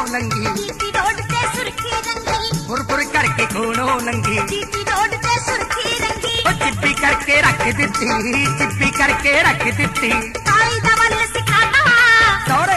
नंगी GT road ते सुर्खी रंगी फुर फुर करके खूनों नंगी जीटी रोड ते सुर्खी रंगी ओ चिप्पी करके रख दिती चिप्पी करके रख दिती काली दा वल सिखाना सौरे